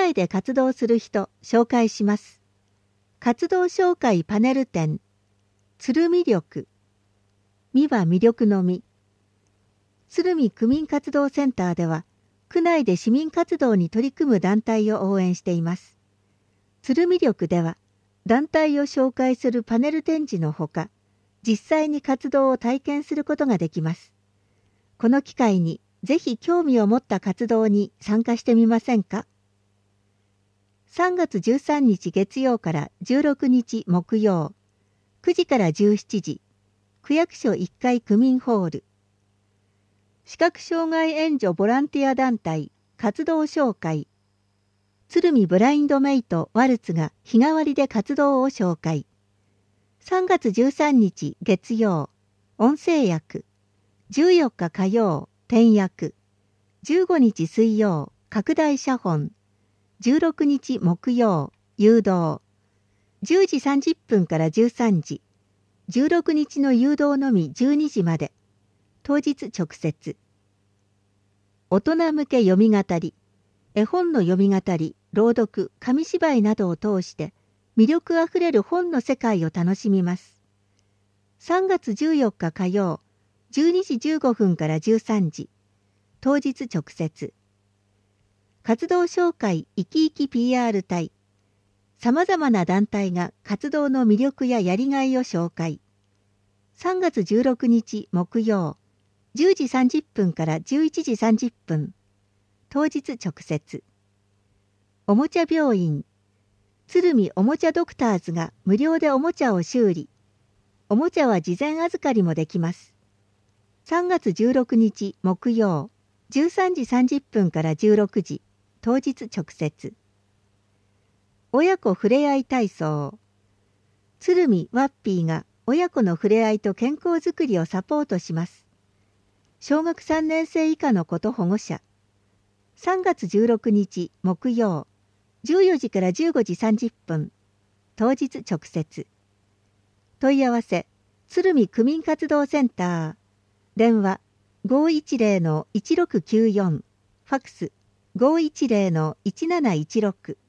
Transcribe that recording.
内で活動する人紹介します。活動紹介パネル展。鶴見力。見は魅力の見。鶴見区民活動センターでは、区内で市民活動に取り組む団体を応援しています。鶴見力では、団体を紹介するパネル展示のほか、実際に活動を体験することができます。この機会にぜひ興味を持った活動に参加してみませんか。3月13日月曜から16日木曜、9時から17時、区役所1階区民ホール。視覚障害援助ボランティア団体活動紹介。鶴見ブラインドメイトワルツが日替わりで活動を紹介。3月13日月曜、音声訳。14日火曜、点訳。15日水曜、拡大写本。16日木曜、誘導。10時30分から13時。16日の誘導のみ12時まで。当日直接。大人向け読み語り。絵本の読み語り、朗読、紙芝居などを通して魅力あふれる本の世界を楽しみます。3月14日火曜、12時15分から13時。当日直接。活動紹介いきいき PR 隊。さまざまな団体が活動の魅力ややりがいを紹介。3月16日木曜、10時30分から11時30分。当日直接。おもちゃ病院。鶴見おもちゃドクターズが無料でおもちゃを修理。おもちゃは事前預かりもできます。3月16日木曜、13時30分から16時。当日直接。親子ふれあい体操。鶴見ワッピーが親子のふれあいと健康づくりをサポートします。小学3年生以下の子と保護者。3月16日木曜、14時から15時30分。当日直接。問い合わせ、鶴見区民活動センター。電話、510-1694。ファクス、510-1716。